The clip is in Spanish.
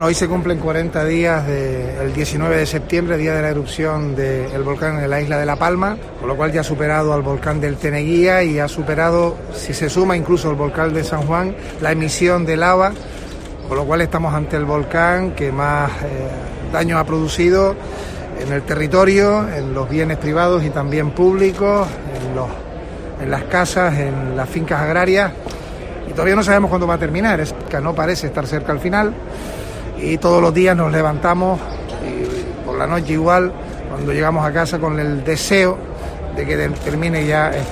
Hoy se cumplen 40 días del 19 de septiembre, día de la erupción del volcán en la isla de La Palma, con lo cual ya ha superado al volcán del Teneguía y ha superado, si se suma incluso el volcán de San Juan, la emisión de lava, con lo cual estamos ante el volcán que más daño ha producido en el territorio, en los bienes privados y también públicos, en las casas, en las fincas agrarias, y todavía no sabemos cuándo va a terminar. No parece estar cerca al final. Y todos los días nos levantamos, y por la noche igual, cuando llegamos a casa con el deseo de que termine ya